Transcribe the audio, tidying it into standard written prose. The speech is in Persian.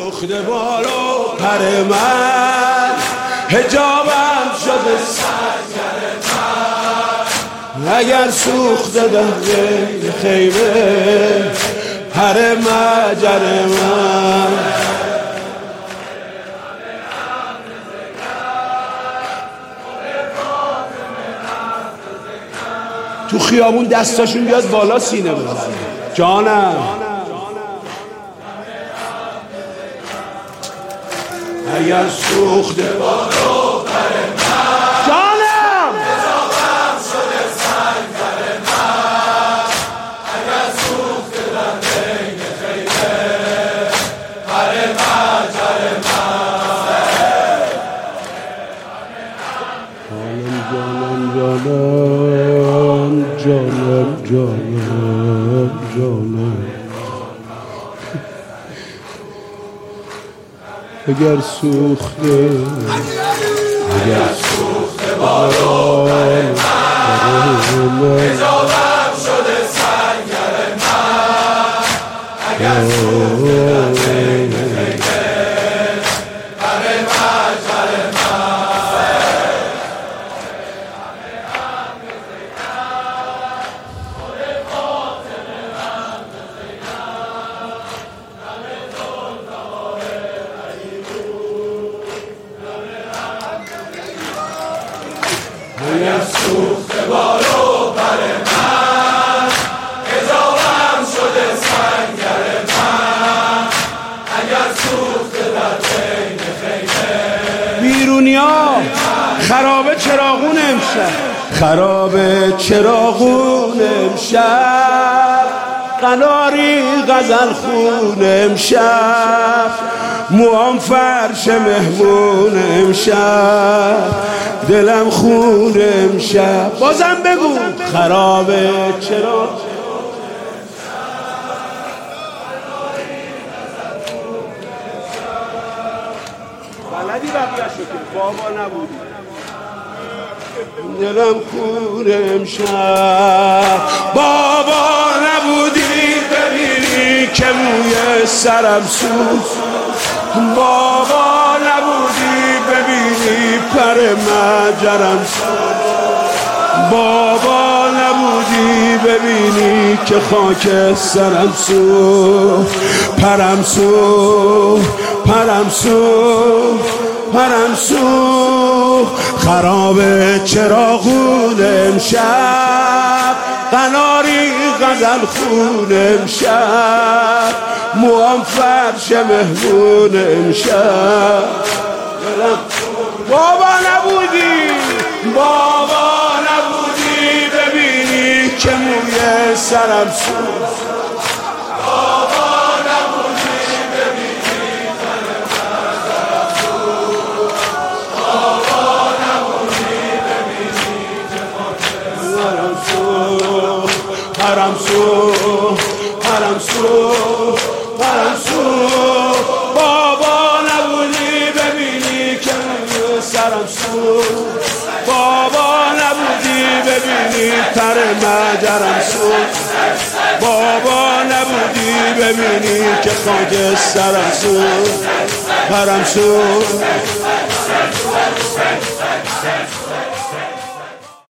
سوخته بالو پر من، حجابم شده سنگر من. اگر سوخته در خیمه پر مجر من، تو خیابون دستاشون بیاد بالا سینه بزنه. جانم اگر سوخته بالو پر من، جانم حجابم شده سنگر من. اگر سوخته در بین خیمه پر مجر من. جانم اگر سوخته بالو پر من، حجابم شده سنگر من. اگر سوخته در بین خیمه پر مجر من. اگر سوخته بالو پر من، حجابم شده سنگر من. اگر سوخته در بین خیمه بیرونیا خرابه چراغون امشب، خرابه چراغون امشب. قناری غزل خون امشب، موام فرش مهمون امشب. دلم خون امشب، بازم بگو خرابه چرا بلدی بقیه‌شو که بابا نبودی. دلم خون امشب، بابا نبودی ببینی که موی سرم سوخت. بابا نبودی ببینی پر مجرم سوخت. بابا نبودی ببینی که خاک سرم سوخت. پرم سوخت، پرم سوخت، پرم سوخت. خرابه چراغون امشب، قناری غزل خون امشب. موام فرش مهمون امشب. بابا نبودی، بابا نبودی ببینی که موی سرم سوخت. بابا نبودی ببینی پر مجرم سوخت. بابا نبودی ببینی که خاک سرم سوخت. پرم سوخت، پرم سوخت، پرم سوخت. بابا نبودی ببینی که سرم سوخت. بابا نبودی ببینی پر مجرم سوخت. بابا نبودی ببینی که خاک سرم سوخت. پرم سوخت.